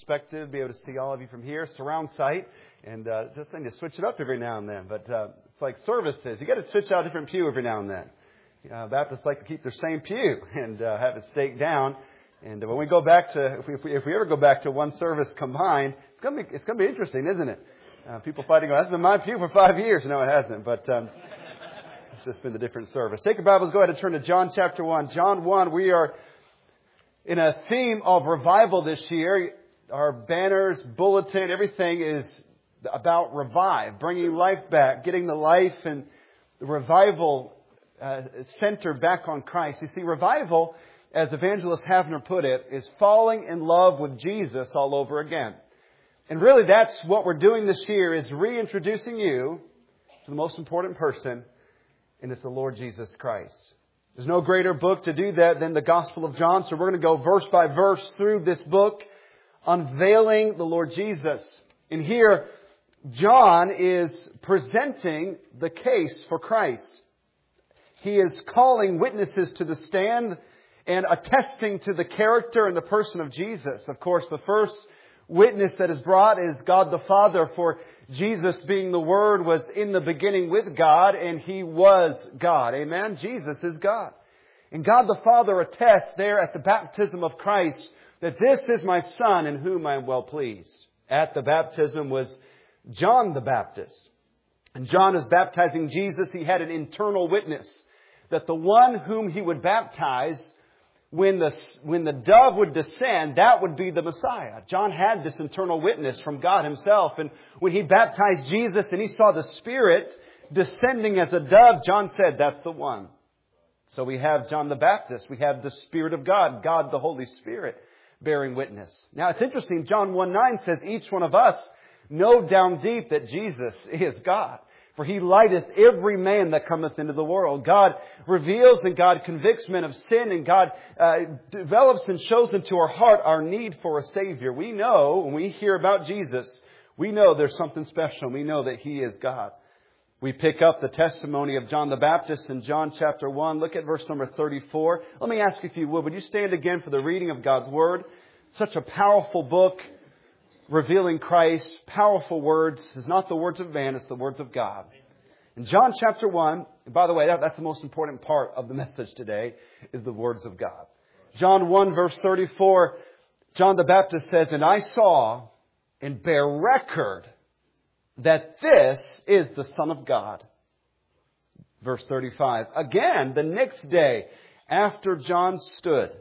perspective, be able to see all of you from here, surround sight, and just need to switch it up every now and then. But it's like services. You got to switch out a different pew every now and then. Baptists like to keep their same pew and have it staked down. And when we go back to, if we ever go back to one service combined, it's gonna be interesting, isn't it? People fighting, that's been my pew for 5 years. No, it hasn't, but it's just been the different service. Take your Bibles, go ahead and turn to John chapter 1. John 1, we are in a theme of revival this year. Our banners, bulletin, everything is about revive, bringing life back, getting the life and the revival center back on Christ. You see, revival, as Evangelist Havner put it, is falling in love with Jesus all over again. And really that's what we're doing this year, is reintroducing you to the most important person, and it's the Lord Jesus Christ. There's no greater book to do that than the Gospel of John, so we're going to go verse by verse through this book, unveiling the Lord Jesus. And here, John is presenting the case for Christ. He is calling witnesses to the stand and attesting to the character and the person of Jesus. Of course, the first witness that is brought is God the Father, for Jesus, being the Word, was in the beginning with God, and He was God. Amen? Jesus is God. And God the Father attests there at the baptism of Christ that this is my Son in whom I am well pleased. At the baptism was John the Baptist. And John is baptizing Jesus. He had an internal witness that the one whom he would baptize, when the dove would descend, that would be the Messiah. John had this internal witness from God Himself. And when he baptized Jesus and he saw the Spirit descending as a dove, John said, that's the one. So we have John the Baptist. We have the Spirit of God, God the Holy Spirit, bearing witness. Now it's interesting, John 1:9 says, each one of us know down deep that Jesus is God. For He lighteth every man that cometh into the world. God reveals and God convicts men of sin, and God develops and shows into our heart our need for a Savior. We know, when we hear about Jesus, we know there's something special. We know that He is God. We pick up the testimony of John the Baptist in John chapter 1. Look at verse number 34. Let me ask you, if you would you stand again for the reading of God's Word? Such a powerful book, revealing Christ, powerful words. It's not the words of man, it's the words of God. In John chapter 1, and by the way, that's the most important part of the message today, is the words of God. John 1 verse 34, John the Baptist says, and I saw and bear record that this is the Son of God. Verse 35, again, the next day after John stood,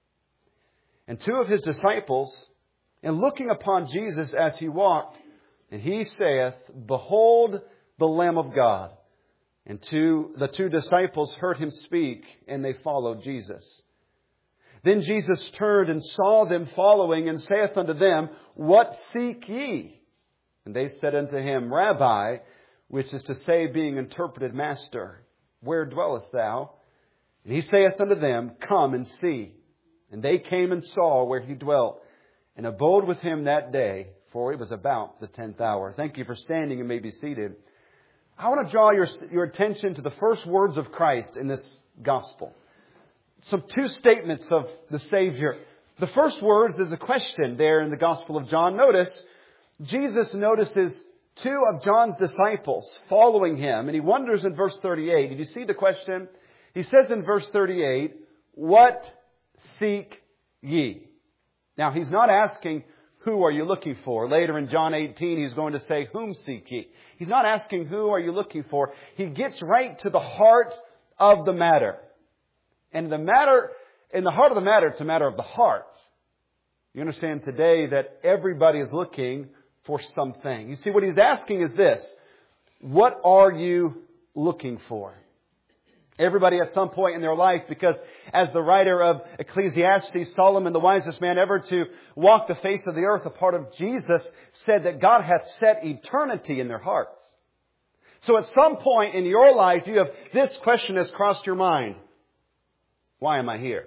and two of his disciples, and looking upon Jesus as He walked, and He saith, behold the Lamb of God. And the two disciples heard Him speak, and they followed Jesus. Then Jesus turned and saw them following, and saith unto them, what seek ye? And they said unto Him, Rabbi, which is to say, being interpreted, Master, where dwellest thou? And He saith unto them, come and see. And they came and saw where He dwelt, and abode with Him that day, for it was about the 10th hour. Thank you for standing, and may be seated. I want to draw your attention to the first words of Christ in this gospel. Two statements of the Savior. The first words is a question there in the Gospel of John. Notice, Jesus notices two of John's disciples following Him, and He wonders in verse 38. Did you see the question? He says in verse 38, what seek ye? Now, He's not asking, who are you looking for? Later in John 18, He's going to say, whom seek ye? He's not asking, who are you looking for? He gets right to the heart of the matter. And in the heart of the matter, it's a matter of the heart. You understand today that everybody is looking for something. You see, what He's asking is this. What are you looking for? Everybody at some point in their life, because as the writer of Ecclesiastes, Solomon, the wisest man ever to walk the face of the earth, a part of Jesus, said that God hath set eternity in their hearts. So at some point in your life, this question has crossed your mind. Why am I here?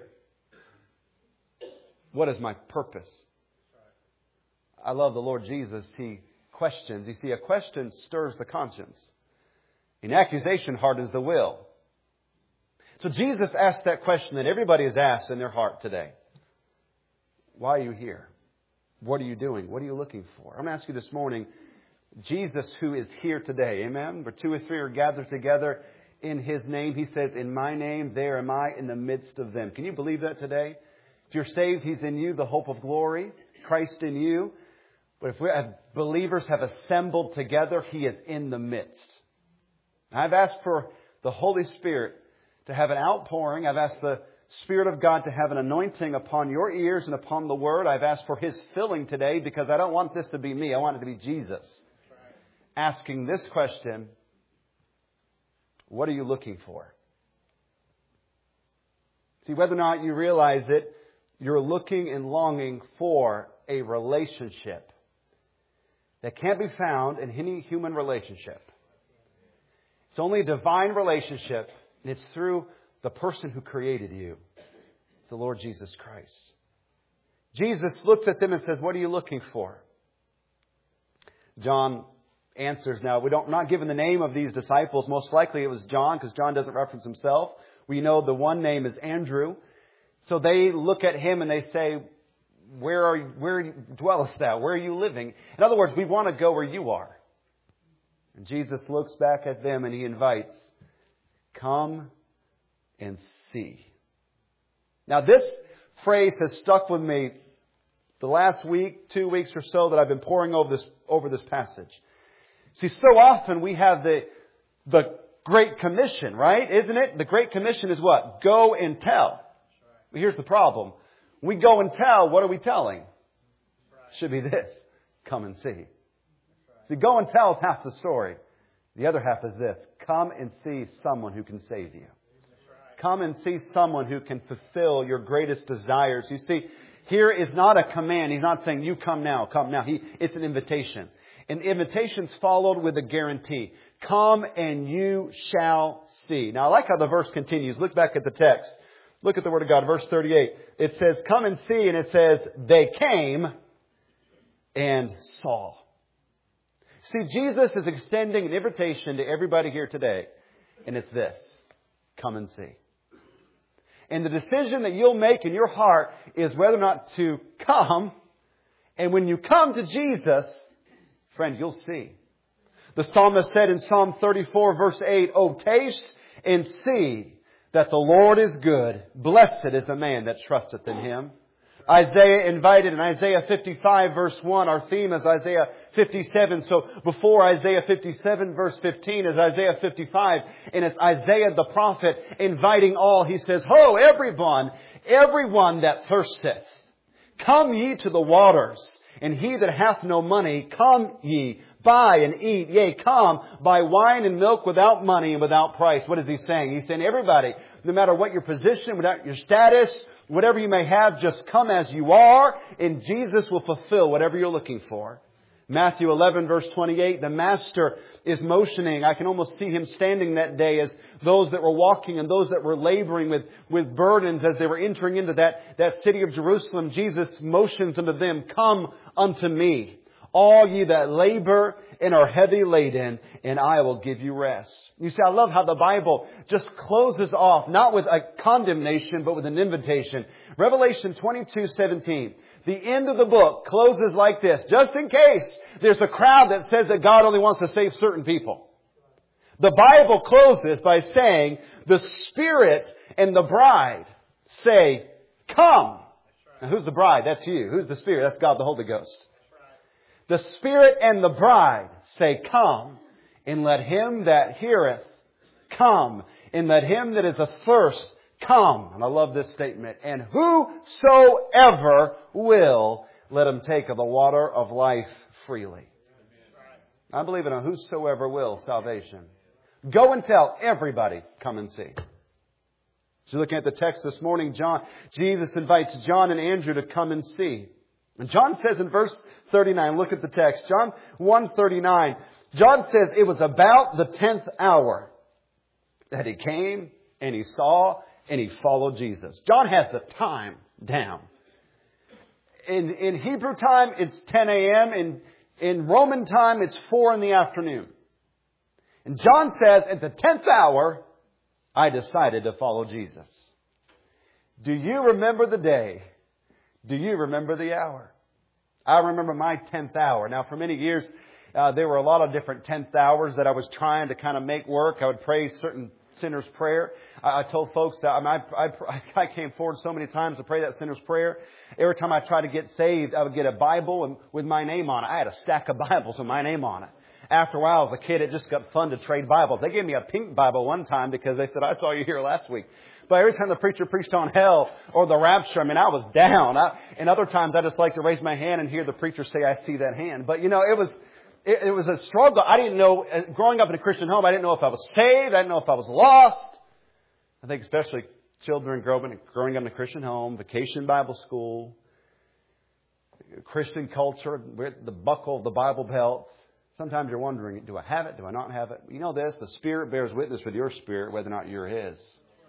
What is my purpose? I love the Lord Jesus. He questions. You see, a question stirs the conscience. An accusation hardens the will. So Jesus asked that question that everybody has asked in their heart today. Why are you here? What are you doing? What are you looking for? I'm going to ask you this morning, Jesus who is here today, amen? Where 2 or 3 are gathered together in His name. He says, in my name, there am I in the midst of them. Can you believe that today? If you're saved, He's in you, the hope of glory, Christ in you. But if believers have assembled together, He is in the midst. I've asked for the Holy Spirit to have an outpouring. I've asked the Spirit of God to have an anointing upon your ears and upon the Word. I've asked for His filling today because I don't want this to be me. I want it to be Jesus. Asking this question, what are you looking for? See, whether or not you realize it, you're looking and longing for a relationship that can't be found in any human relationship. It's only a divine relationship, and it's through the person who created you. It's the Lord Jesus Christ. Jesus looks at them and says, what are you looking for? John answers now. We're not given the name of these disciples. Most likely it was John, because John doesn't reference himself. We know the one name is Andrew. So they look at him and they say, where dwellest thou? Where are you living? In other words, we want to go where you are. And Jesus looks back at them and He invites, come and see. Now this phrase has stuck with me the last week, 2 weeks or so that I've been poring over this passage. See, so often we have the Great Commission, right? Isn't it? The Great Commission is what? Go and tell. But here's the problem. We go and tell, what are we telling? Should be this. Come and see. See, go and tell is half the story. The other half is this. Come and see someone who can save you. Come and see someone who can fulfill your greatest desires. You see, here is not a command. He's not saying, you come now, come now. It's an invitation. And the invitation's followed with a guarantee. Come and you shall see. Now, I like how the verse continues. Look back at the text. Look at the Word of God. Verse 38. It says, come and see. And it says, they came and saw. See, Jesus is extending an invitation to everybody here today. And it's this. Come and see. And the decision that you'll make in your heart is whether or not to come. And when you come to Jesus, friend, you'll see. The psalmist said in Psalm 34 verse 8, oh, taste and see that the Lord is good. Blessed is the man that trusteth in Him. Isaiah invited in Isaiah 55 verse 1. Our theme is Isaiah 57. So before Isaiah 57 verse 15 is Isaiah 55. And it's Isaiah the prophet inviting all. He says, ho, everyone that thirsteth, come ye to the waters. And he that hath no money, come ye, buy and eat. Yea, come, buy wine and milk without money and without price. What is he saying? He's saying everybody, no matter what your position, without your status, whatever you may have, just come as you are, and Jesus will fulfill whatever you're looking for. Matthew 11 verse 28, the Master is motioning. I can almost see Him standing that day as those that were walking and those that were laboring with burdens as they were entering into that city of Jerusalem. Jesus motions unto them, come unto me, all ye that labor and are heavy laden, and I will give you rest. You see, I love how the Bible just closes off, not with a condemnation, but with an invitation. Revelation 22:17. The end of the book closes like this, just in case there's a crowd that says that God only wants to save certain people. The Bible closes by saying, the Spirit and the bride say, come. Now, who's the bride? That's you. Who's the Spirit? That's God, the Holy Ghost. The Spirit and the bride say, come, and let him that heareth come, and let him that is athirst come. And I love this statement. And whosoever will, let him take of the water of life freely. I believe in a whosoever will salvation. Go and tell everybody, come and see. So looking at the text this morning, Jesus invites John and Andrew to come and see. And John says in verse 39, look at the text, John 1:39, John says it was about the 10th hour that he came and he saw and he followed Jesus. John has the time down. In Hebrew time, it's 10 a.m. In Roman time, it's 4 in the afternoon. And John says, at the 10th hour, I decided to follow Jesus. Do you remember the day? Do you remember the hour? I remember my 10th hour. Now, for many years, there were a lot of different 10th hours that I was trying to kind of make work. I would pray certain sinner's prayer. I told folks that I came forward so many times to pray that sinner's prayer. Every time I tried to get saved, I would get a Bible with my name on it. I had a stack of Bibles with my name on it. After a while, as a kid, it just got fun to trade Bibles. They gave me a pink Bible one time because they said, I saw you here last week. But every time the preacher preached on hell or the rapture, I mean, I was down. And other times I just like to raise my hand and hear the preacher say, I see that hand. But, you know, it was a struggle. I didn't know, growing up in a Christian home, I didn't know if I was saved. I didn't know if I was lost. I think especially children growing up in a Christian home, vacation Bible school, Christian culture, the buckle of the Bible belt. Sometimes you're wondering, do I have it? Do I not have it? You know this, the Spirit bears witness with your spirit whether or not you're His.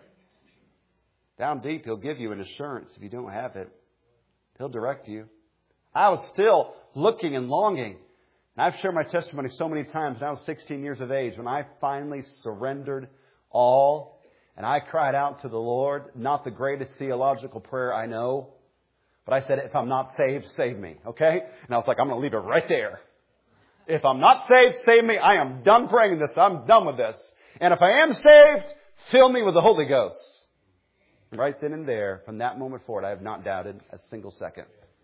Down deep, He'll give you an assurance if you don't have it. He'll direct you. I was still looking and longing. And I've shared my testimony so many times. When I was 16 years of age, when I finally surrendered all and I cried out to the Lord, not the greatest theological prayer I know, but I said, if I'm not saved, save me. Okay? And I was like, I'm going to leave it right there. If I'm not saved, save me. I am done praying this. I'm done with this. And if I am saved, fill me with the Holy Ghost. Right then and there, from that moment forward, I have not doubted a single second.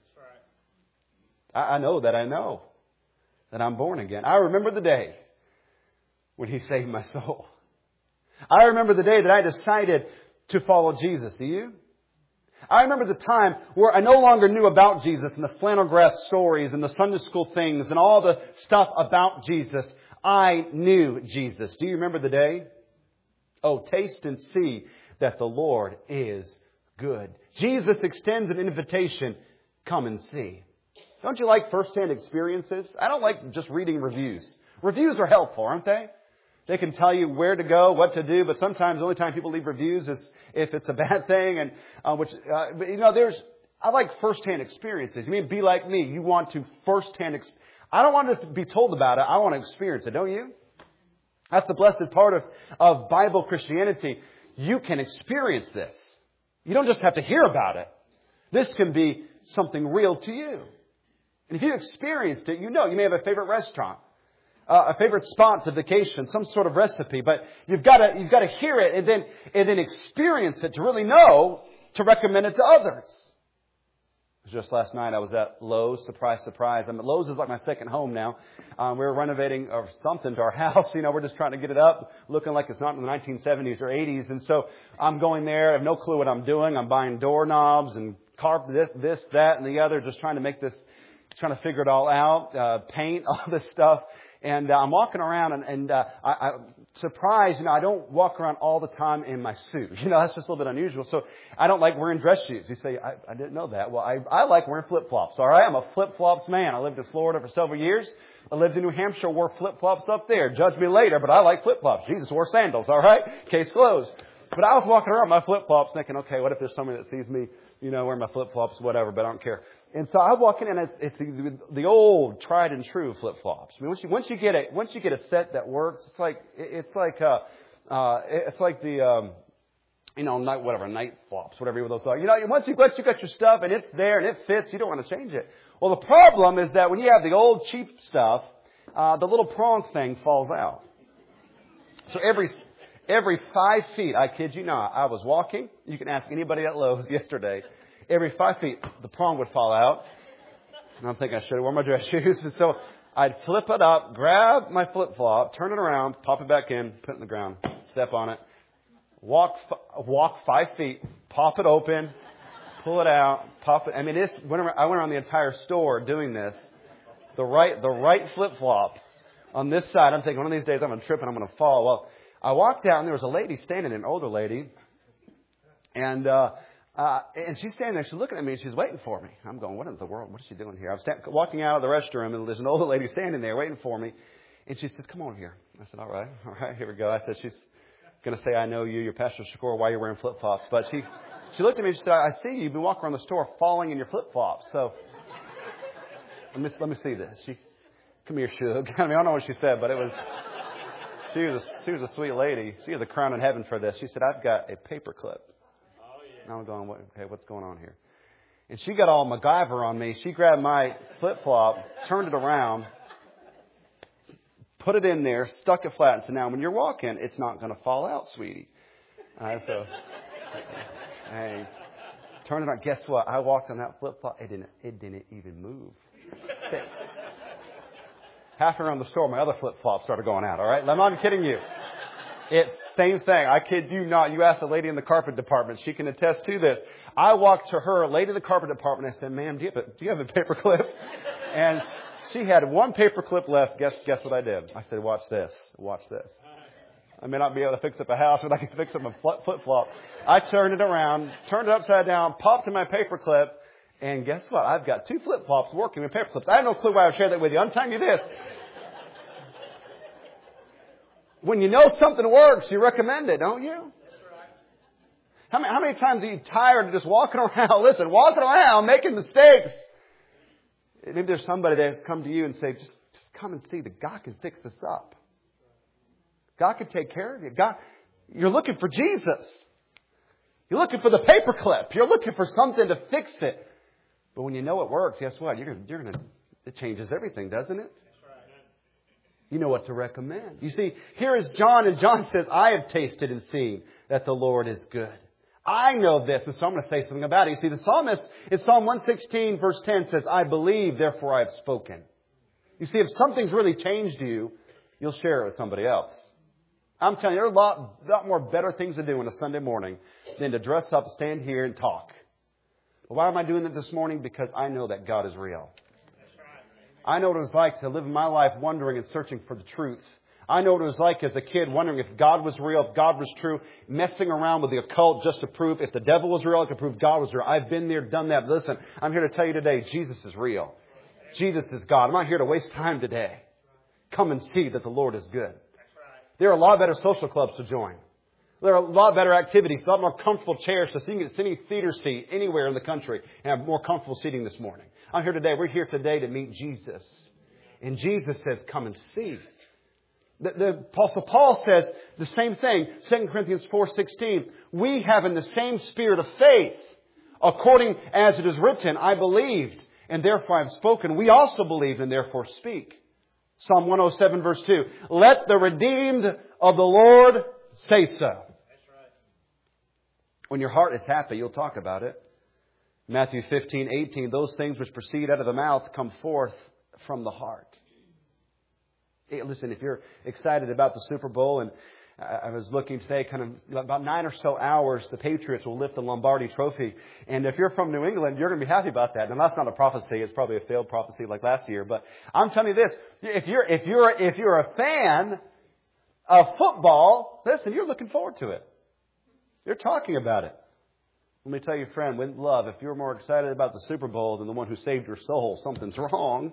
I know that I'm born again. I remember the day when He saved my soul. I remember the day that I decided to follow Jesus. Do you? I remember the time where I no longer knew about Jesus and the flannel graph stories and the Sunday school things and all the stuff about Jesus. I knew Jesus. Do you remember the day? Oh, taste and see that the Lord is good. Jesus extends an invitation. Come and see. Don't you like first-hand experiences? I don't like just reading reviews. Reviews are helpful, aren't they? They can tell you where to go, what to do, but sometimes the only time people leave reviews is if it's a bad thing. And I like first-hand experiences. You mean be like me? You want to first-hand. I don't want to be told about it. I want to experience it. Don't you? That's the blessed part of Bible Christianity. You can experience this. You don't just have to hear about it. This can be something real to you. And if you experienced it, you may have a favorite restaurant. A favorite spot to vacation, some sort of recipe, but you've got to hear it and then experience it to really know to recommend it to others. Just last night I was at Lowe's. Surprise, surprise. Lowe's is like my second home now. We're renovating or something to our house. We're just trying to get it up, looking like it's not in the 1970s or 80s. And so I'm going there. I have no clue what I'm doing. I'm buying doorknobs and carpet, this, that, and the other. Just trying to figure it all out. Paint, all this stuff. And I'm walking around and I'm surprised, I don't walk around all the time in my suit. That's just a little bit unusual. So I don't like wearing dress shoes. You say, I didn't know that. Well, I like wearing flip-flops, all right? I'm a flip-flops man. I lived in Florida for several years. I lived in New Hampshire, wore flip-flops up there. Judge me later, but I like flip-flops. Jesus wore sandals, all right? Case closed. But I was walking around my flip-flops thinking, okay, what if there's somebody that sees me, wearing my flip-flops, whatever, but I don't care. And so I walk in and it's the old tried and true flip-flops. Once you get a set that works, it's like the night flops, whatever those are. Once you got your stuff and it's there and it fits, you don't want to change it. Well, the problem is that when you have the old cheap stuff, the little prong thing falls out. So every 5 feet, I kid you not, I was walking. You can ask anybody at Lowe's yesterday. Every 5 feet, the prong would fall out. And I'm thinking I should have worn my dress shoes. And so I'd flip it up, grab my flip-flop, turn it around, pop it back in, put it in the ground, step on it, walk 5 feet, pop it open, pull it out, pop it. I went around the entire store doing this. The right flip-flop on this side. I'm thinking one of these days I'm going to trip and I'm going to fall. Well, I walked out and there was a lady standing there, an older lady. And she's standing there, she's looking at me, and she's waiting for me. I'm going, what in the world? What is she doing here? I was walking out of the restroom, and there's an older lady standing there waiting for me. And she says, come on here. I said, all right, here we go. I said, she's going to say, I know you, you're Pastor Shakur, why you're wearing flip-flops. But she looked at me and she said, I see you've been walking around the store falling in your flip-flops. So let me see this. Come here, Shug. I don't know what she said, but she was a sweet lady. She has a crown in heaven for this. She said, I've got a paper clip. And I'm going, okay, what's going on here? And she got all MacGyver on me. She grabbed my flip-flop, turned it around, put it in there, stuck it flat, and said, now when you're walking, it's not going to fall out, sweetie. So, hey, turned it on. Guess what? I walked on that flip-flop. It didn't even move. Halfway around the store, my other flip-flops started going out, all right? I'm not kidding you. It's same thing. I kid you not. You ask the lady in the carpet department. She can attest to this. I walked to her, lady in the carpet department. I said, ma'am, do you have a paper clip? And she had one paper clip left. Guess what I did? I said, watch this. Watch this. I may not be able to fix up a house, but I can fix up a flip-flop. I turned it around, turned it upside down, popped in my paper clip, and guess what? I've got 2 flip-flops working with paper clips. I have no clue why I would share that with you. I'm telling you this. When you know something works, you recommend it, don't you? How many times are you tired of just walking around, walking around, making mistakes? Maybe there's somebody that's come to you and say, just come and see that God can fix this up. God can take care of you. You're looking for Jesus. You're looking for the paperclip. You're looking for something to fix it. But when you know it works, guess what? It changes everything, doesn't it? You know what to recommend. You see, here is John, and John says, I have tasted and seen that the Lord is good. I know this, and so I'm going to say something about it. You see, the psalmist in Psalm 116, verse 10 says, I believe, therefore I have spoken. You see, if something's really changed you, you'll share it with somebody else. I'm telling you, there are a lot more better things to do on a Sunday morning than to dress up, stand here, and talk. But why am I doing it this morning? Because I know that God is real. I know what it was like to live my life wondering and searching for the truth. I know what it was like as a kid wondering if God was real, if God was true, messing around with the occult just to prove if the devil was real, I could prove God was real. I've been there, done that. But listen, I'm here to tell you today, Jesus is real. Jesus is God. I'm not here to waste time today. Come and see that the Lord is good. There are a lot better social clubs to join. There are a lot better activities, a lot more comfortable chairs to sit in any theater seat anywhere in the country and have more comfortable seating this morning. I'm here today. We're here today to meet Jesus. And Jesus says, come and see. The Apostle Paul says the same thing. 2 Corinthians 4:16. We have in the same spirit of faith, according as it is written, I believed, and therefore I have spoken. We also believe and therefore speak. Psalm 107 verse 2. Let the redeemed of the Lord say so. When your heart is happy, you'll talk about it. Matthew 15:18. Those things which proceed out of the mouth come forth from the heart. Hey, listen, if you're excited about the Super Bowl, and I was looking today, kind of about 9 or so hours, the Patriots will lift the Lombardi Trophy. And if you're from New England, you're going to be happy about that. And that's not a prophecy; it's probably a failed prophecy like last year. But I'm telling you this: if you're a fan of football, listen, you're looking forward to it. You're talking about it. Let me tell you, friend, with love, if you're more excited about the Super Bowl than the one who saved your soul, something's wrong.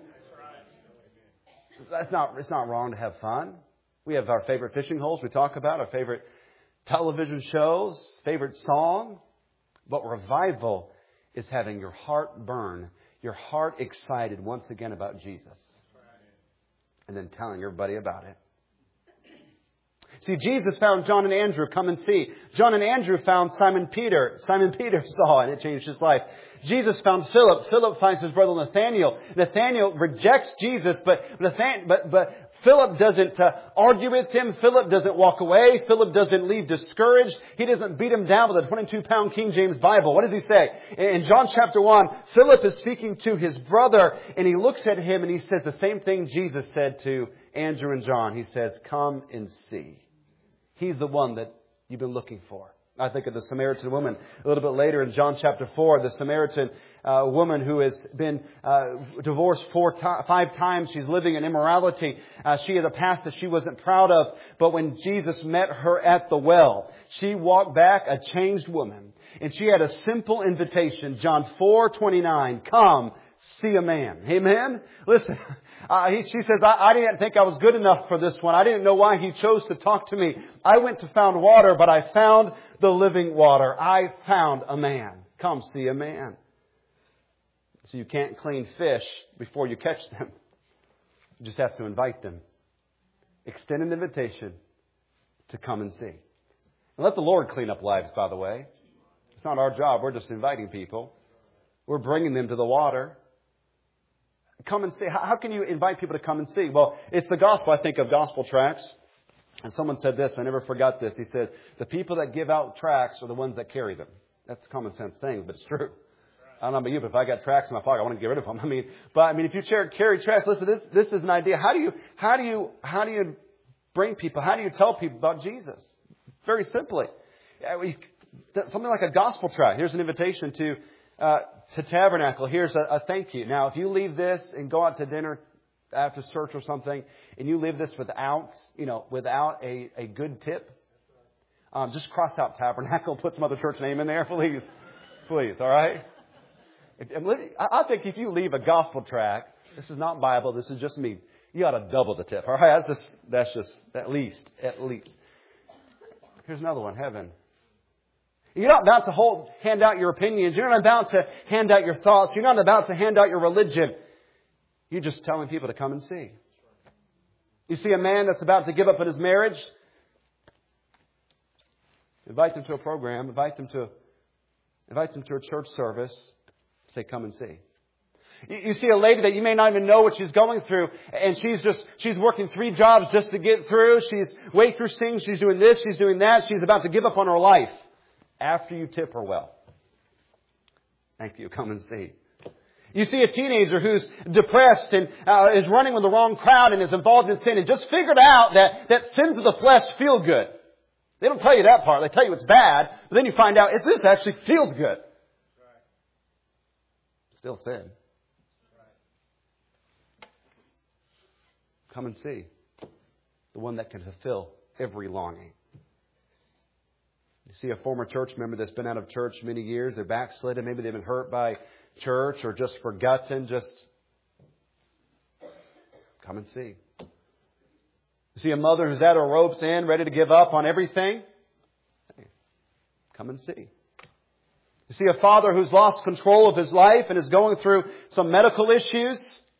It's not wrong to have fun. We have our favorite fishing holes we talk about, our favorite television shows, favorite song. But revival is having your heart burn, your heart excited once again about Jesus. And then telling everybody about it. See, Jesus found John and Andrew. Come and see. John and Andrew found Simon Peter. Simon Peter saw and it changed his life. Jesus found Philip. Philip finds his brother Nathaniel. Nathaniel rejects Jesus, but Philip doesn't argue with him. Philip doesn't walk away. Philip doesn't leave discouraged. He doesn't beat him down with a 22-pound King James Bible. What does he say? In John chapter 1, Philip is speaking to his brother, and he looks at him and he says the same thing Jesus said to Andrew and John. He says, come and see. He's the one that you've been looking for. I think of the Samaritan woman a little bit later in John chapter 4. The Samaritan woman who has been divorced 5 times. She's living in immorality. She had a past that she wasn't proud of. But when Jesus met her at the well, she walked back a changed woman. And she had a simple invitation. John 4:29. Come, see a man. Amen? Listen. She says, I didn't think I was good enough for this one. I didn't know why He chose to talk to me. I went to found water, but I found the living water. I found a man. Come see a man. So you can't clean fish before you catch them. You just have to invite them. Extend an invitation to come and see. And let the Lord clean up lives, by the way. It's not our job. We're just inviting people. We're bringing them to the water. Come and see. How can you invite people to come and see? Well, it's the gospel. I think of gospel tracts. And someone said this. I never forgot this. He said, the people that give out tracts are the ones that carry them. That's a common sense thing, but it's true. I don't know about you, but if I got tracts in my pocket, I want to get rid of them. If you carry tracts, listen, this is an idea. How do you bring people? How do you tell people about Jesus? Very simply. Something like a gospel tract. Here's an invitation to Tabernacle. Here's a thank you. Now, if you leave this and go out to dinner after church or something, and you leave this without a good tip, just cross out Tabernacle, put some other church name in there, please. Please, all right? I think if you leave a gospel tract, this is not Bible, this is just me, you ought to double the tip, all right? That's just at least. Here's another one, heaven. You're not about to hand out your opinions. You're not about to hand out your thoughts. You're not about to hand out your religion. You're just telling people to come and see. You see a man that's about to give up on his marriage, invite them to a program, invite them to a church service, say, come and see. You see a lady that you may not even know what she's going through, and she's working 3 jobs just to get through. She's way through things. She's doing this, she's doing that. She's about to give up on her life. After you tip her well. Thank you. Come and see. You see a teenager who's depressed and is running with the wrong crowd and is involved in sin and just figured out that sins of the flesh feel good. They don't tell you that part. They tell you it's bad. But then you find out this actually feels good. Still sin. Come and see. The one that can fulfill every longing. You see a former church member that's been out of church many years. They're backslidden. Maybe they've been hurt by church or just forgotten. Just come and see. You see a mother who's at her rope's end, ready to give up on everything. Hey, come and see. You see a father who's lost control of his life and is going through some medical issues.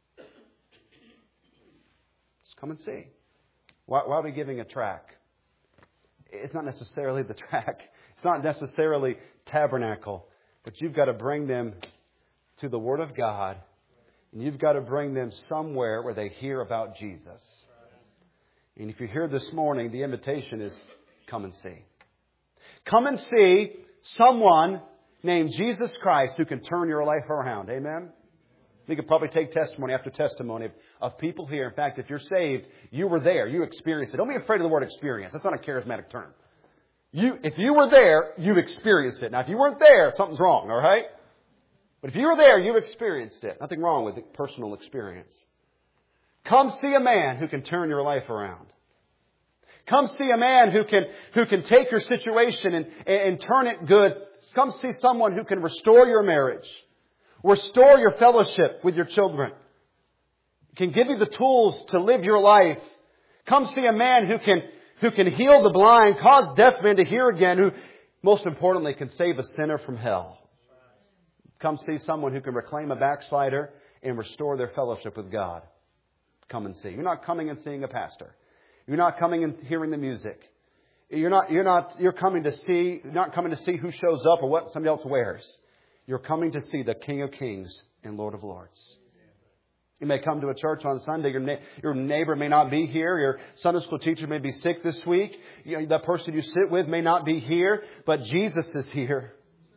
Just come and see. Why are we giving a tract? It's not necessarily the tract. It's not necessarily Tabernacle. But you've got to bring them to the Word of God. And you've got to bring them somewhere where they hear about Jesus. And if you're here this morning, the invitation is come and see. Come and see someone named Jesus Christ who can turn your life around. Amen? You could probably take testimony after testimony of people here. In fact, if you're saved, you were there. You experienced it. Don't be afraid of the word experience. That's not a charismatic term. If you were there, you experienced it. Now, if you weren't there, something's wrong, all right? But if you were there, you experienced it. Nothing wrong with personal experience. Come see a man who can turn your life around. Come see a man who can take your situation and turn it good. Come see someone who can restore your marriage. Restore your fellowship with your children. Can give you the tools to live your life. Come see a man who can heal the blind, cause deaf men to hear again, who most importantly can save a sinner from hell. Come see someone who can reclaim a backslider and restore their fellowship with God. Come and see. You're not coming and seeing a pastor. You're not coming and hearing the music. You're coming to see, not coming to see who shows up or what somebody else wears. You're coming to see the King of Kings and Lord of Lords. You may come to a church on Sunday. Your neighbor may not be here. Your Sunday school teacher may be sick this week. The person you sit with may not be here. But Jesus is here.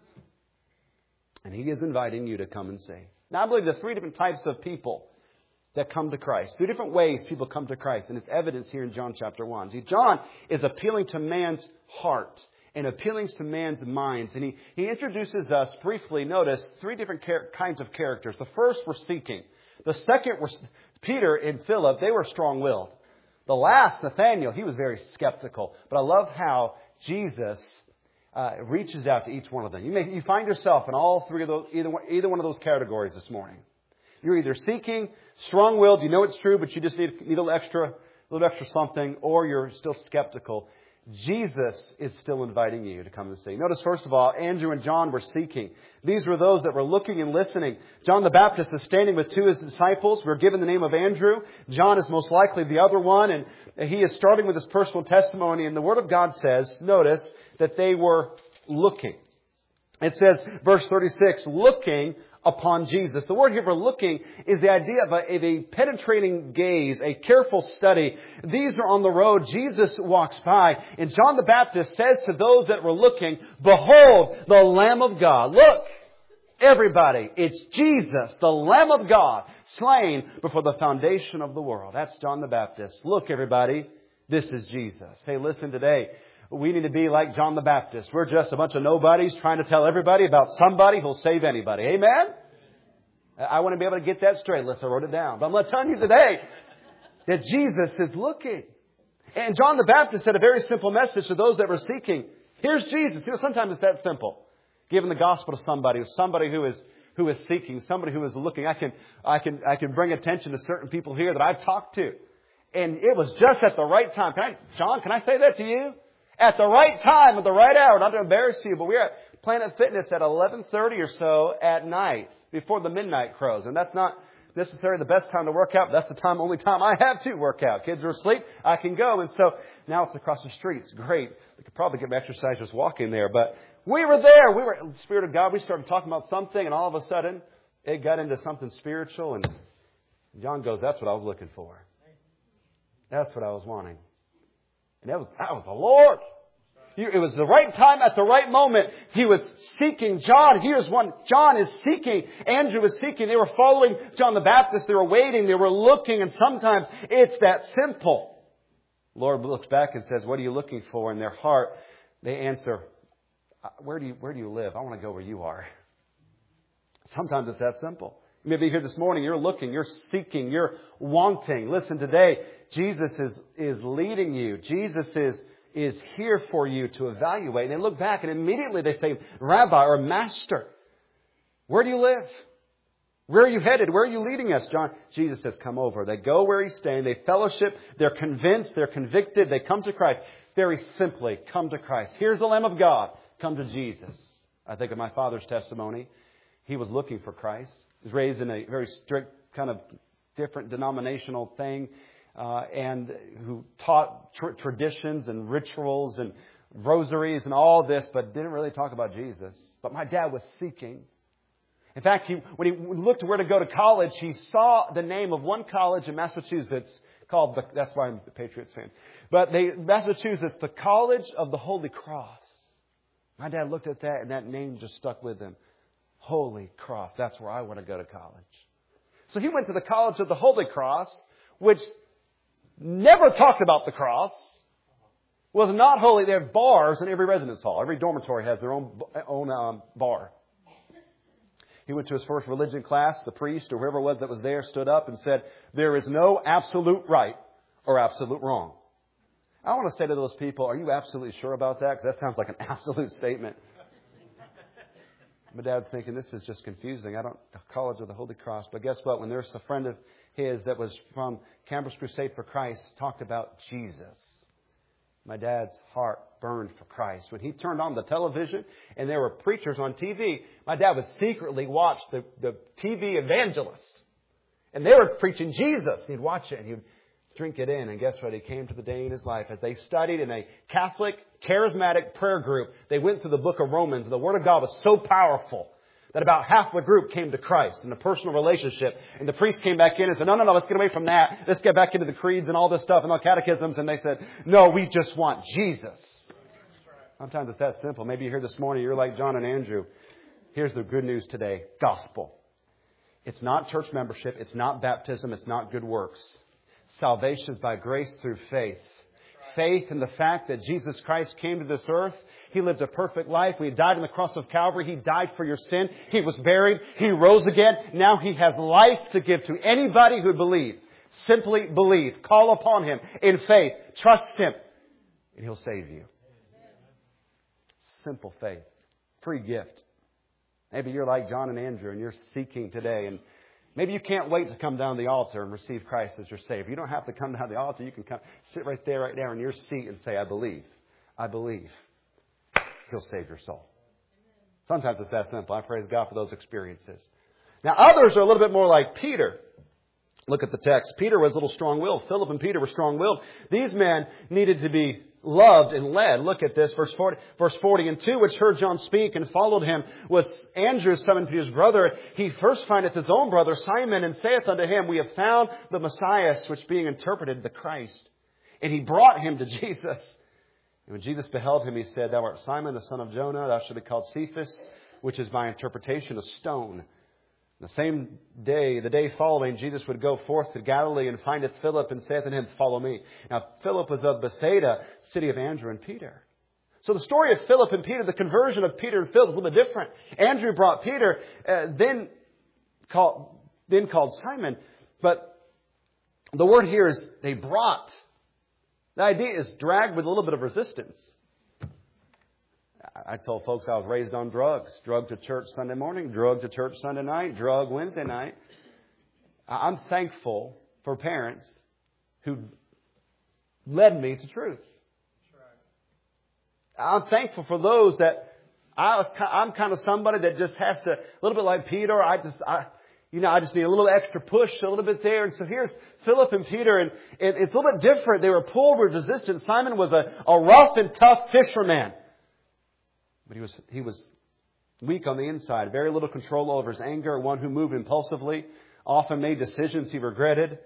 And He is inviting you to come and see. Now, I believe there are 3 different types of people that come to Christ. 3 different ways people come to Christ. And it's evidence here in John chapter 1. See, John is appealing to man's heart and appealing to man's minds. And he introduces us briefly, notice, 3 different kinds of characters. The first were seeking. The second were Peter and Philip. They were strong-willed. The last, Nathanael, he was very skeptical. But I love how Jesus reaches out to each one of them. You find yourself in all 3 of those, either one of those categories this morning. You're either seeking, strong-willed, you know it's true, but you just need a little extra something, or you're still skeptical. Jesus is still inviting you to come and see. Notice, first of all, Andrew and John were seeking. These were those that were looking and listening. John the Baptist is standing with 2 of his disciples. We're given the name of Andrew. John is most likely the other one, and he is starting with his personal testimony. And the Word of God says, notice, that they were looking. It says, verse 36, looking upon Jesus. The word here for looking is the idea of a penetrating gaze, a careful study. These are on the road. Jesus walks by, and John the Baptist says to those that were looking, "Behold, the Lamb of God." Look, everybody, it's Jesus, the Lamb of God, slain before the foundation of the world. That's John the Baptist. Look, everybody, this is Jesus. Hey, listen today. We need to be like John the Baptist. We're just a bunch of nobodies trying to tell everybody about somebody who'll save anybody. Amen? I want to be able to get that straight unless I wrote it down. But I'm going to tell you today that Jesus is looking. And John the Baptist had a very simple message to those that were seeking. Here's Jesus. You know, sometimes it's that simple. Giving the gospel to somebody who is seeking, somebody who is looking. I can bring attention to certain people here that I've talked to. And it was just at the right time. John, can I say that to you? At the right time, at the right hour, not to embarrass you, but we're at Planet Fitness at 11:30 or so at night, before the midnight crows. And that's not necessarily the best time to work out, but that's the only time I have to work out. Kids are asleep, I can go. And so now it's across the street. It's great. We could probably get exercise just walking there. But we were there. We were, the Spirit of God, we started talking about something, and all of a sudden, it got into something spiritual. And John goes, "That's what I was looking for. That's what I was wanting." And that was the Lord. It was the right time at the right moment. He was seeking John. Here's one. John is seeking. Andrew was seeking. They were following John the Baptist. They were waiting. They were looking. And sometimes it's that simple. The Lord looks back and says, "What are you looking for?" In their heart, they answer, where do you live? I want to go where you are." Sometimes it's that simple. You may be here this morning. You're looking. You're seeking. You're wanting. Listen, today, Jesus is leading you. Jesus is here for you to evaluate. And they look back and immediately they say, "Rabbi," or "Master, where do you live? Where are you headed? Where are you leading us?" Jesus says, "Come over." They go where He's staying. They fellowship. They're convinced. They're convicted. They come to Christ. Very simply, come to Christ. Here's the Lamb of God. Come to Jesus. I think of my father's testimony. He was looking for Christ. He was raised in a very strict kind of different denominational thing. And who taught traditions and rituals and rosaries and all this, but didn't really talk about Jesus. But my dad was seeking. In fact, when he looked where to go to college, he saw the name of one college in Massachusetts called, that's why I'm a Patriots fan, but Massachusetts, the College of the Holy Cross. My dad looked at that and that name just stuck with him. Holy Cross, that's where I want to go to college. So he went to the College of the Holy Cross, which never talked about the cross, was not holy. They have bars in every residence hall. Every dormitory has their own bar. He went to his first religion class. The priest or whoever it was that was there stood up and said, "There is no absolute right or absolute wrong." I want to say to those people, are you absolutely sure about that? Because that sounds like an absolute statement. My dad's thinking, this is just confusing. The College of the Holy Cross. But guess what? When there's a friend of his that was from Campus Crusade for Christ talked about Jesus, my dad's heart burned for Christ. When he turned on the television and there were preachers on TV, my dad would secretly watch the TV evangelists. And they were preaching Jesus. He'd watch it and he'd drink it in. And guess what? He came to the day in his life as they studied in a Catholic charismatic prayer group. They went through the book of Romans. And the Word of God was so powerful that about half the group came to Christ in a personal relationship. And the priest came back in and said, no, let's get away from that. Let's get back into the creeds and all this stuff and all catechisms. And they said, no, we just want Jesus. Sometimes it's that simple. Maybe you're here this morning. You're like John and Andrew. Here's the good news today. Gospel. It's not church membership. It's not baptism. It's not good works. Salvation is by grace through faith. Faith in the fact that Jesus Christ came to this earth. He lived a perfect life. He died on the cross of Calvary. He died for your sin. He was buried. He rose again. Now He has life to give to anybody who believes. Simply believe. Call upon Him in faith. Trust Him. And He'll save you. Simple faith. Free gift. Maybe you're like John and Andrew and you're seeking today. And maybe you can't wait to come down the altar and receive Christ as your Savior. You don't have to come down the altar. You can come sit right there in your seat and say, I believe. I believe. He'll save your soul. Sometimes it's that simple. I praise God for those experiences. Now others are a little bit more like Peter. Look at the text. Peter was a little strong-willed. Philip and Peter were strong-willed. These men needed to be loved and led. Look at this, verse 40. And two which heard John speak and followed him was Andrew, Simon Peter's brother. He first findeth his own brother Simon, and saith unto him, We have found the Messiah, which being interpreted, the Christ. And he brought him to Jesus. And when Jesus beheld him, he said, Thou art Simon, the son of Jonah. Thou shalt be called Cephas, which is by interpretation a stone. The same day, the day following, Jesus would go forth to Galilee and findeth Philip and saith unto him, Follow me. Now, Philip was of Bethsaida, city of Andrew and Peter. So the story of Philip and Peter, the conversion of Peter and Philip is a little bit different. Andrew brought Peter, then called Simon. But the word here is they brought. The idea is dragged with a little bit of resistance. I told folks I was raised on drugs. Drug to church Sunday morning, drug to church Sunday night, drug Wednesday night. I'm thankful for parents who led me to truth. I'm thankful for those that I'm kind of somebody that just has to, a little bit like Peter, I just need a little extra push, a little bit there. And so here's Philip and Peter, and it's a little bit different. They were pulled with resistance. Simon was a rough and tough fisherman. But he was weak on the inside. Very little control over his anger. One who moved impulsively. Often made decisions he regretted.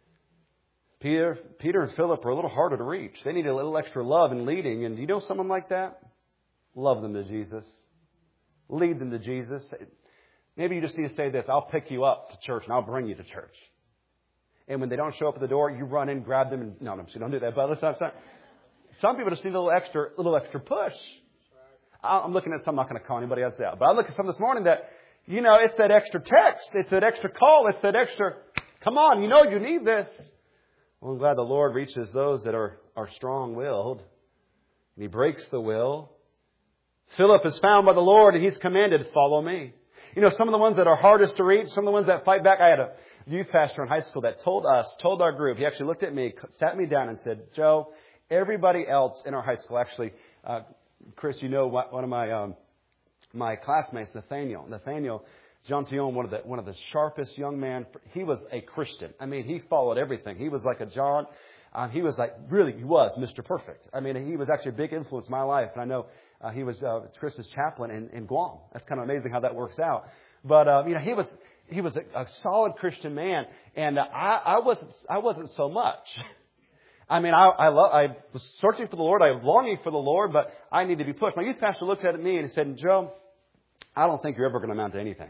Peter and Philip were a little harder to reach. They needed a little extra love and leading. And do you know someone like that? Love them to Jesus. Lead them to Jesus. Maybe you just need to say this. I'll pick you up to church and I'll bring you to church. And when they don't show up at the door, you run in, grab them. And no, don't do that. But some people just need a little extra push. I'm looking at some, I'm not going to call anybody else out. But I look at some this morning that, it's that extra text. It's that extra call. It's that extra, come on, you need this. Well, I'm glad the Lord reaches those that are strong-willed. And He breaks the will. Philip is found by the Lord and he's commanded, follow me. Some of the ones that are hardest to reach, some of the ones that fight back. I had a youth pastor in high school that told our group, he actually looked at me, sat me down and said, Joe, everybody else in our high school, actually, Chris, one of my classmates, Nathaniel Gentillon, one of the sharpest young men. He was a Christian. I mean, he followed everything. He was like a John. He was Mr. Perfect. I mean, he was actually a big influence in my life. And I know he was Chris's chaplain in Guam. That's kind of amazing how that works out. But he was a solid Christian man, and I wasn't so much. I mean, I was searching for the Lord. I was longing for the Lord, but I need to be pushed. My youth pastor looked at me and he said, Joe, I don't think you're ever going to amount to anything.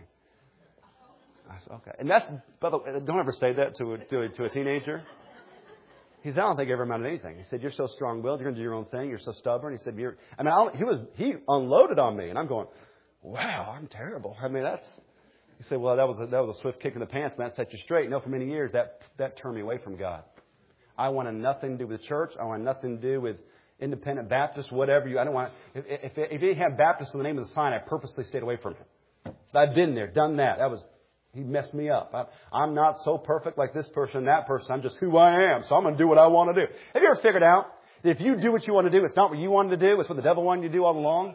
I said, okay. And that's, by the way, don't ever say that to a teenager. He said, I don't think you ever amount to anything. He said, you're so strong-willed. You're going to do your own thing. You're so stubborn. He said, he unloaded on me. And I'm going, wow, I'm terrible. I mean, he said, well, that was a swift kick in the pants, and that set you straight. For many years, that turned me away from God. I wanted nothing to do with church. I wanted nothing to do with independent Baptist, whatever. I don't want. If he didn't have Baptist in the name of the sign, I purposely stayed away from him. So I'd been there, done that. He messed me up. I'm not so perfect like this person, that person. I'm just who I am. So I'm going to do what I want to do. Have you ever figured out that if you do what you want to do, it's not what you wanted to do, it's what the devil wanted you to do all along?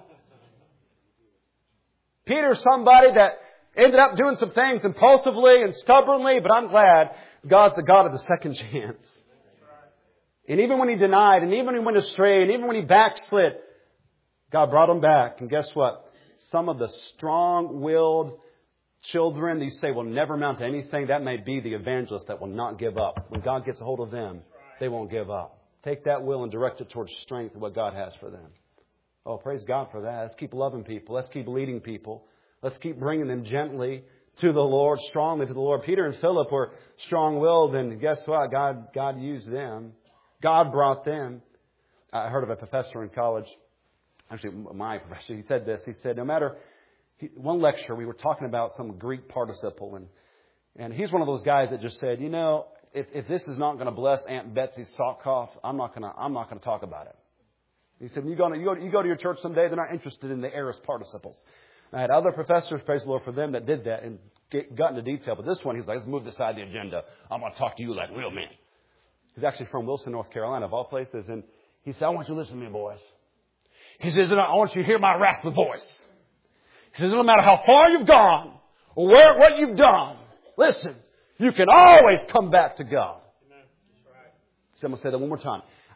Peter's somebody that ended up doing some things impulsively and stubbornly, but I'm glad God's the God of the second chance. And even when he denied, and even when he went astray, and even when he backslid, God brought him back. And guess what? Some of the strong-willed children, these say, will never amount to anything. That may be the evangelists that will not give up. When God gets a hold of them, they won't give up. Take that will and direct it towards strength of what God has for them. Oh, praise God for that. Let's keep loving people. Let's keep leading people. Let's keep bringing them gently to the Lord, strongly to the Lord. Peter and Philip were strong-willed, and guess what? God used them. God brought them. I heard of a professor in college. Actually, my professor, he said this. He said, one lecture, we were talking about some Greek participle, and he's one of those guys that just said, if this is not going to bless Aunt Betsy's sock cough, I'm not going to talk about it. He said, you go to your church someday, they're not interested in the aorist participles. I had other professors, praise the Lord for them, that did that and got into detail. But this one, he's like, let's move this side of the agenda. I'm going to talk to you like real men. He's actually from Wilson, North Carolina, of all places. And he said, I want you to listen to me, boys. He says, I want you to hear my raspy voice. He says, no matter how far you've gone or what you've done, listen, you can always come back to God. Amen. So I'm going to say that one more time.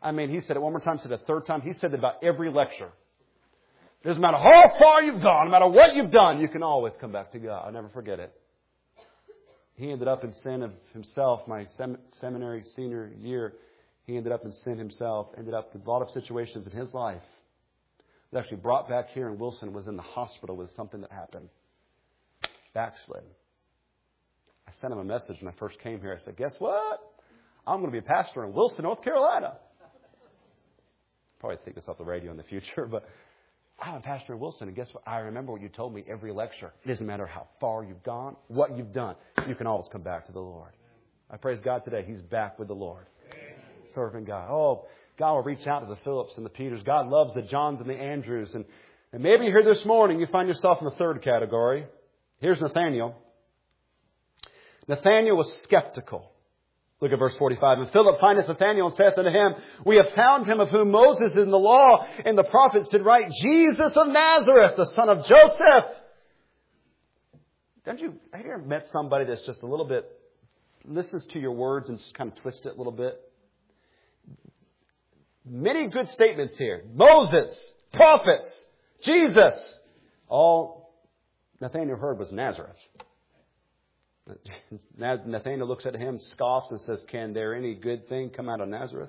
I mean, he said it one more time, said it a third time. He said it about every lecture. It doesn't matter how far you've gone, no matter what you've done, you can always come back to God. I'll never forget it. He ended up in sin of himself, my seminary senior year. He ended up in sin himself, ended up in a lot of situations in his life. He was actually brought back here in Wilson, was in the hospital with something that happened. Backslid. I sent him a message when I first came here. I said, guess what? I'm going to be a pastor in Wilson, North Carolina. Probably take this off the radio in the future, but I'm a pastor in Wilson, and guess what? I remember what you told me every lecture. It doesn't matter how far you've gone, what you've done. You can always come back to the Lord. I praise God today. He's back with the Lord. Serving God. Oh, God will reach out to the Phillips and the Peters. God loves the Johns and the Andrews. And maybe here this morning you find yourself in the third category. Here's Nathaniel. Nathaniel was skeptical. Look at verse 45. And Philip findeth Nathanael and saith unto him, We have found him of whom Moses in the law and the prophets did write, Jesus of Nazareth, the son of Joseph. Have you ever met somebody that's just a little bit, listens to your words and just kind of twist it a little bit? Many good statements here. Moses, prophets, Jesus. All Nathanael heard was Nazareth. Nathanael looks at him, scoffs, and says, Can there any good thing come out of Nazareth?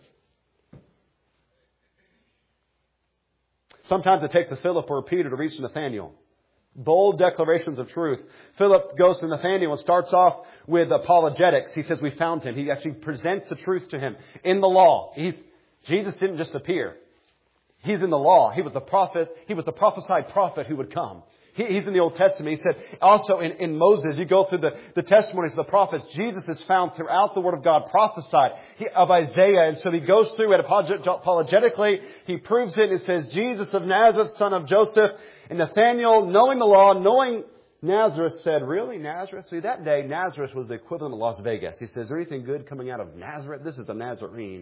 Sometimes it takes a Philip or a Peter to reach Nathanael. Bold declarations of truth. Philip goes to Nathanael and starts off with apologetics. He says, We found him. He actually presents the truth to him in the law. Jesus didn't just appear. He's in the law. He was the prophet. He was the prophesied prophet who would come. He's in the Old Testament. He said also in Moses, you go through the testimonies of the prophets, Jesus is found throughout the Word of God prophesied of Isaiah. And so he goes through it apologetically. He proves it. It says, Jesus of Nazareth, son of Joseph. And Nathanael, knowing the law, knowing Nazareth, said, Really, Nazareth? See, that day, Nazareth was the equivalent of Las Vegas. He says, Is there anything good coming out of Nazareth? This is a Nazarene.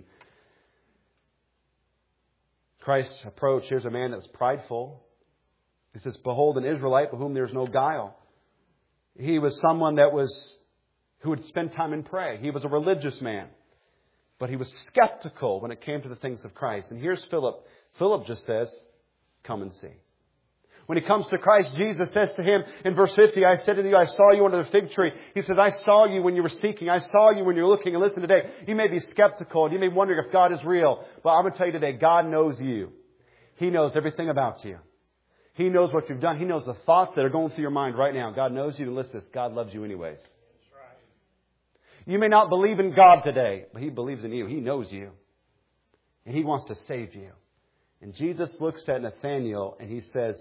Christ's approach, here's a man that's prideful. He says, Behold, an Israelite for whom there is no guile. He was someone who would spend time in prayer. He was a religious man. But he was skeptical when it came to the things of Christ. And here's Philip. Philip just says, Come and see. When he comes to Christ, Jesus says to him in verse 50, I said to you, I saw you under the fig tree. He says, I saw you when you were seeking. I saw you when you were looking. And listen today, you may be skeptical and you may be wondering if God is real. But I'm going to tell you today, God knows you. He knows everything about you. He knows what you've done. He knows the thoughts that are going through your mind right now. God knows you. And listen to this, God loves you anyways. That's right. You may not believe in God today, but He believes in you. He knows you. And He wants to save you. And Jesus looks at Nathanael and He says,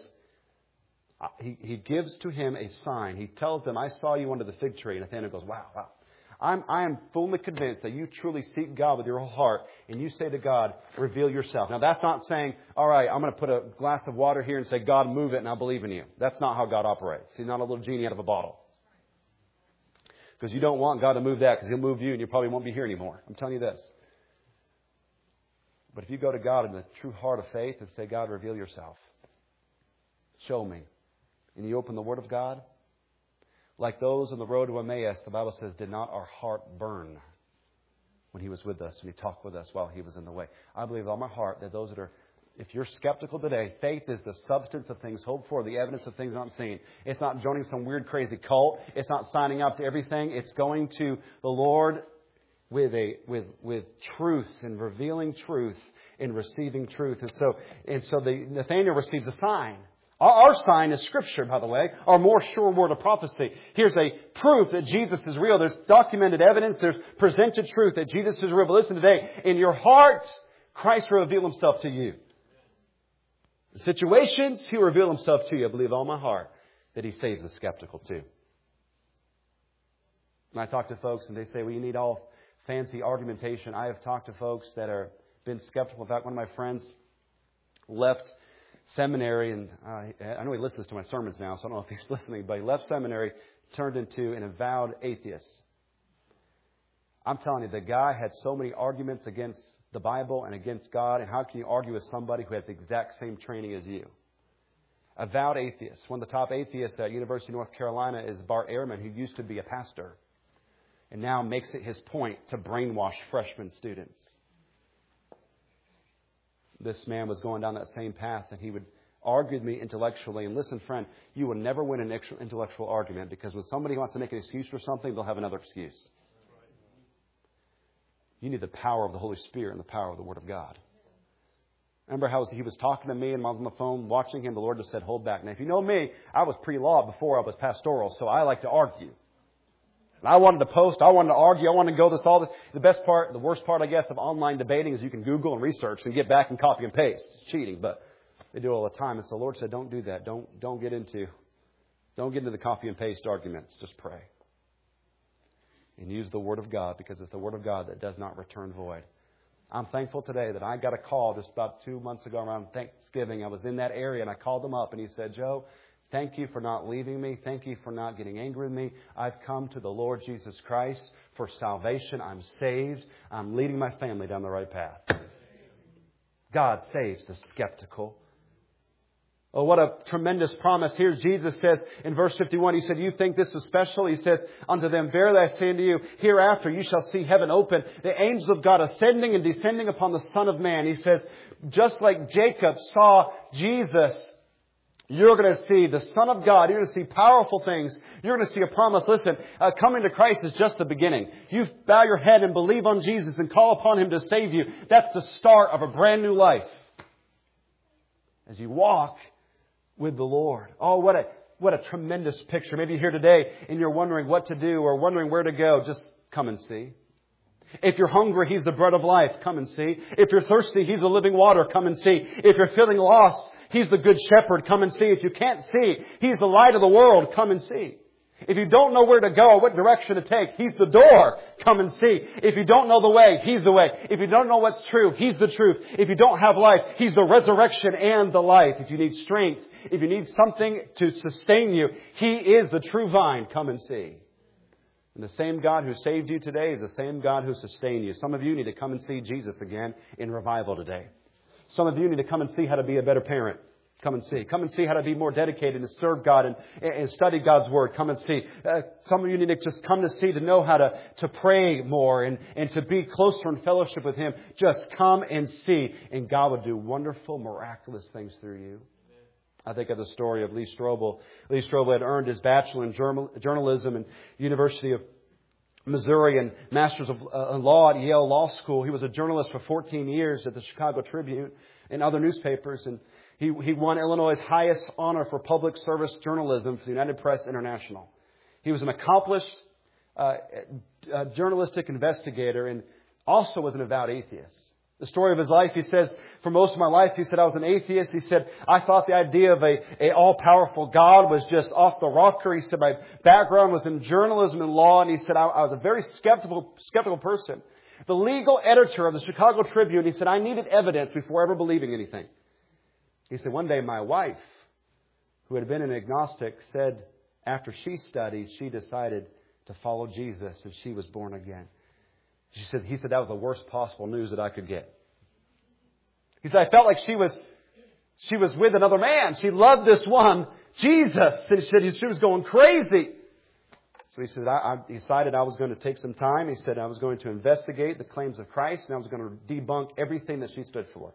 He gives to him a sign. He tells them, I saw you under the fig tree. And Nathanael goes, Wow. I am fully convinced that you truly seek God with your whole heart. And you say to God, reveal yourself. Now, that's not saying, all right, I'm going to put a glass of water here and say, God, move it and I'll believe in you. That's not how God operates. He's not a little genie out of a bottle. Because you don't want God to move that because He'll move you and you probably won't be here anymore. I'm telling you this. But if you go to God in the true heart of faith and say, God, reveal yourself. Show me. And you open the Word of God, like those on the road to Emmaus, the Bible says, did not our heart burn when He was with us, when He talked with us while He was in the way? I believe with all my heart that those that are, if you're skeptical today, faith is the substance of things hoped for, the evidence of things not seen. It's not joining some weird, crazy cult. It's not signing up to everything. It's going to the Lord with truth and revealing truth and receiving truth. And so Nathanael receives a sign. Our sign is Scripture, by the way, our more sure word of prophecy. Here's a proof that Jesus is real. There's documented evidence. There's presented truth that Jesus is real. But listen today, in your heart, Christ will reveal Himself to you. In situations, He will reveal Himself to you. I believe all my heart that He saves the skeptical too. When I talk to folks and they say, well, you need all fancy argumentation. I have talked to folks that are been skeptical. In fact, one of my friends left seminary, and I know he listens to my sermons now, so I don't know if he's listening, but he left seminary, turned into an avowed atheist. I'm telling you, the guy had so many arguments against the Bible and against God, and how can you argue with somebody who has the exact same training as you? Avowed atheist. One of the top atheists at University of North Carolina is Bart Ehrman, who used to be a pastor, and now makes it his point to brainwash freshman students. this man was going down that same path, and he would argue with me intellectually. And listen, friend, you will never win an intellectual argument, because when somebody wants to make an excuse for something, they'll have another excuse. You need the power of the Holy Spirit and the power of the Word of God. Remember how he was talking to me and I was on the phone watching him? The Lord just said, hold back. Now, if you know me, I was pre-law before I was pastoral, so I like to argue. And I wanted to post, I wanted to argue, I wanted to go this, all this. The worst part, I guess, of online debating is you can Google and research and get back and copy and paste. It's cheating, but they do it all the time. And so the Lord said, don't do that. Don't get into the copy and paste arguments. Just pray. And use the Word of God, because it's the Word of God that does not return void. I'm thankful today that I got a call just about 2 months ago around Thanksgiving. I was in that area and I called him up and he said, Joe, thank you for not leaving me. Thank you for not getting angry with me. I've come to the Lord Jesus Christ for salvation. I'm saved. I'm leading my family down the right path. God saves the skeptical. Oh, what a tremendous promise. Here Jesus says in verse 51, He said, you think this was special? He says, unto them, verily I say unto you, hereafter you shall see heaven open, the angels of God ascending and descending upon the Son of Man. He says, just like Jacob saw Jesus, you're going to see the Son of God. You're going to see powerful things. You're going to see a promise. Listen, coming to Christ is just the beginning. You bow your head and believe on Jesus and call upon Him to save you. That's the start of a brand new life. As you walk with the Lord. Oh, what a tremendous picture. Maybe you're here today and you're wondering what to do or wondering where to go. Just come and see. If you're hungry, He's the bread of life. Come and see. If you're thirsty, He's the living water. Come and see. If you're feeling lost, He's the good shepherd. Come and see. If you can't see, He's the light of the world. Come and see. If you don't know where to go or what direction to take, He's the door. Come and see. If you don't know the way, He's the way. If you don't know what's true, He's the truth. If you don't have life, He's the resurrection and the life. If you need strength, if you need something to sustain you, He is the true vine. Come and see. And the same God who saved you today is the same God who sustained you. Some of you need to come and see Jesus again in revival today. Some of you need to come and see how to be a better parent. Come and see. Come and see how to be more dedicated to serve God and study God's Word. Come and see. Some of you need to just come to see, to know how to pray more and to be closer in fellowship with Him. Just come and see. And God will do wonderful, miraculous things through you. I think of the story of Lee Strobel. Lee Strobel had earned his bachelor in journalism and University of Missouri and Masters of Law at Yale Law School. He was a journalist for 14 years at the Chicago Tribune and other newspapers. And he won Illinois' highest honor for public service journalism for the United Press International. He was an accomplished journalistic investigator and also was an avowed atheist. The story of his life, he says, for most of my life, he said, I was an atheist. He said, I thought the idea of a all-powerful God was just off the rocker. He said, my background was in journalism and law. And he said, I was a very skeptical person. The legal editor of the Chicago Tribune, he said, I needed evidence before ever believing anything. He said, one day my wife, who had been an agnostic, said after she studied, she decided to follow Jesus and she was born again. He said that was the worst possible news that I could get. He said, I felt like she was with another man. She loved this one, Jesus. And he said she was going crazy. So he said, I decided I was going to take some time. He said I was going to investigate the claims of Christ and I was going to debunk everything that she stood for.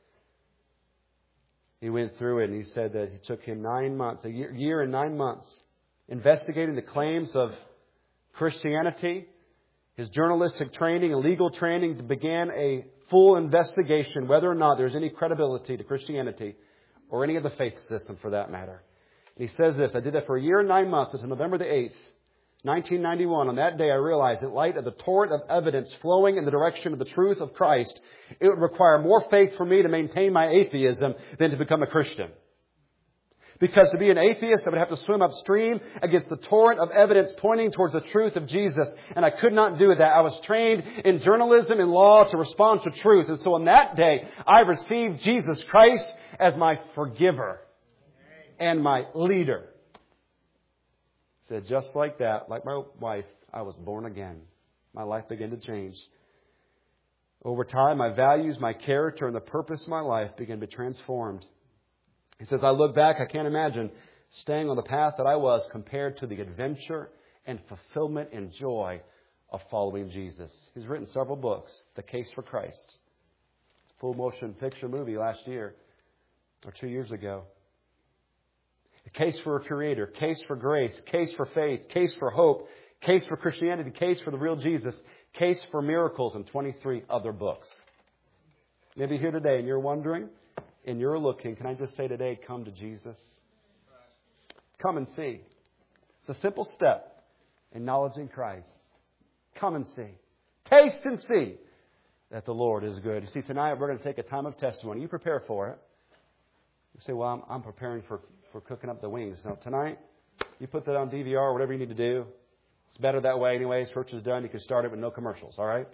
He went through it and he said that it took him 9 months, a year and 9 months, investigating the claims of Christianity. His journalistic training and legal training began a full investigation whether or not there's any credibility to Christianity or any of the faith system for that matter. And he says this, I did that for a year and 9 months until November the 8th, 1991. On that day I realized in light of the torrent of evidence flowing in the direction of the truth of Christ, it would require more faith for me to maintain my atheism than to become a Christian. Because to be an atheist, I would have to swim upstream against the torrent of evidence pointing towards the truth of Jesus. And I could not do that. I was trained in journalism and law to respond to truth. And so on that day, I received Jesus Christ as my forgiver and my leader. He said, just like that, like my wife, I was born again. My life began to change. Over time, my values, my character, and the purpose of my life began to be transformed. He says, I look back, I can't imagine staying on the path that I was compared to the adventure and fulfillment and joy of following Jesus. He's written several books, The Case for Christ. full motion picture movie last year or 2 years ago. A case for a Creator, case for grace, case for faith, case for hope, case for Christianity, case for the real Jesus, case for miracles, and 23 other books. Maybe you're here today and you're wondering and you're looking. Can I just say today, come to Jesus? Come and see. It's a simple step in acknowledging Christ. Come and see. Taste and see that the Lord is good. You see, tonight we're going to take a time of testimony. You prepare for it. You say, well, I'm preparing for cooking up the wings. Now, tonight, you put that on DVR, whatever you need to do. It's better that way anyways. Church is done. You can start it with no commercials, all right?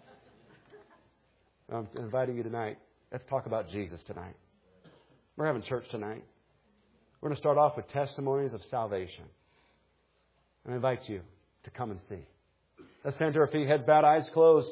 I'm inviting you tonight. Let's talk about Jesus tonight. We're having church tonight. We're going to start off with testimonies of salvation. And I invite you to come and see. Let's stand to our feet, heads bowed, eyes closed.